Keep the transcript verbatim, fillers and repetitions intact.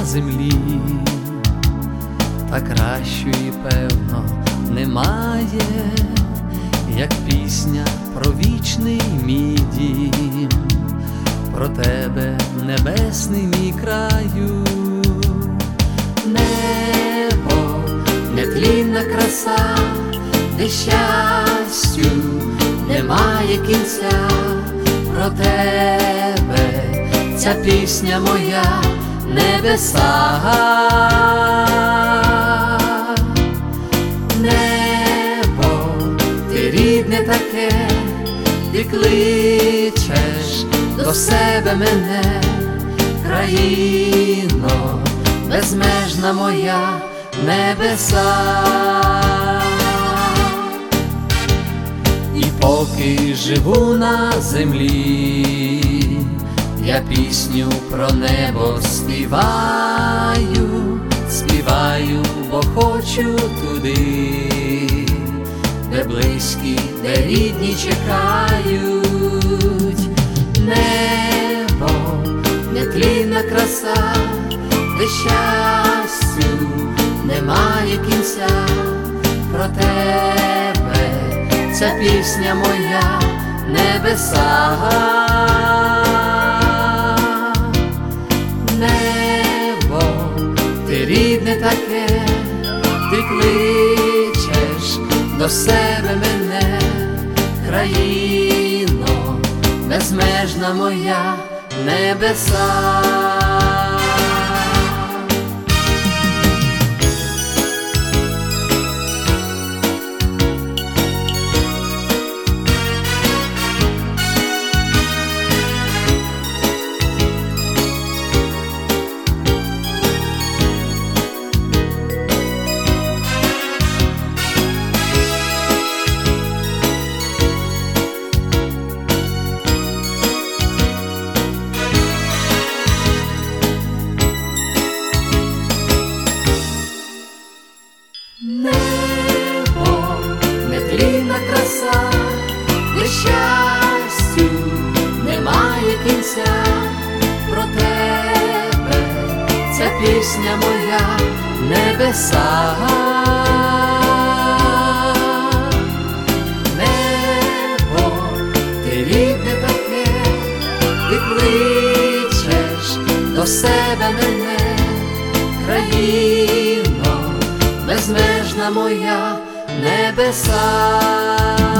землі, та кращої, певно, немає, як пісня про вічний мій дім, про тебе, небесний мій краю. Небо, нетлінна краса, де щастю немає кінця, про тебе ця пісня моя, небеса. Небо, ти рідне таке, ти кличеш до себе мене, країно, безмежна моя, небеса. І поки живу на землі, я пісню про небо співаю, співаю, бо хочу туди, де близькі, де рідні чекають. Небо, нетлінна краса, де щастю немає кінця, про тебе ця пісня моя, небеса. Небо, ти рідне таке, ти кличеш до себе мене, країно, безмежна моя, небеса. Небо, нетлінна краса, де щастю немає кінця, про тебе ця пісня моя, небеса. Небо, ти рідне таке, ти кличеш до себе мене, країно, безмежна моя, небеса.